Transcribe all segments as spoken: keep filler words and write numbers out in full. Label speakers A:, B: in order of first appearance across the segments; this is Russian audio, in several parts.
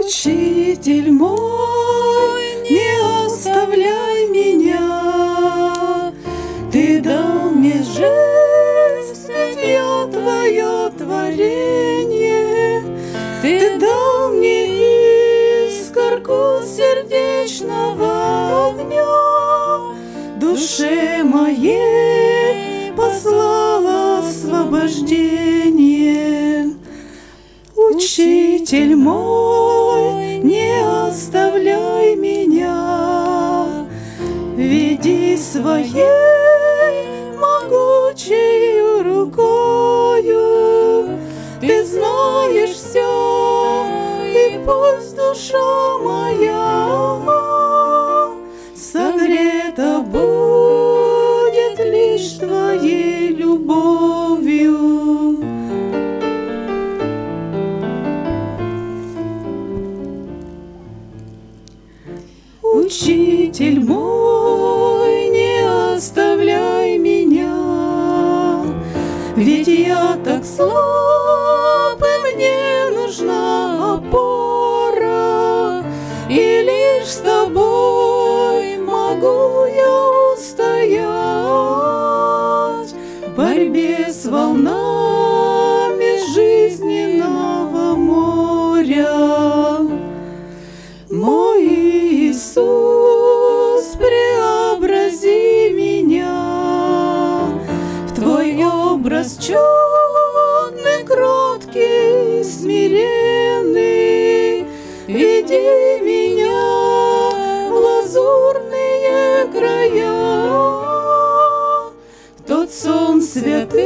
A: Учитель мой, не оставляй меня, Ты дал мне жизнь, ведь я Твое творение, Ты дал мне искорку сердечного огня, душе моей послала освобождение. Учитель мой, не оставляй меня, веди своей могучей рукою. Ты знаешь все, и пусть душа моя согрета будет лишь Твоей любовью. Учитель мой, не оставляй меня, ведь я так слаб, и мне нужна опора, и лишь с Тобой могу я устоять в борьбе с волнами жизненного моря. Мой Иисус, преобрази меня в Твой образ чудный, кроткий, смиренный. Веди меня в лазурные края, в тот сон святых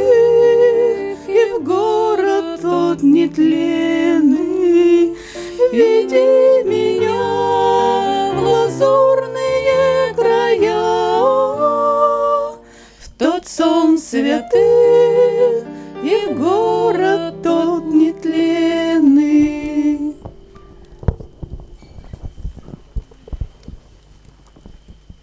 A: и в город тот нетленный. Веди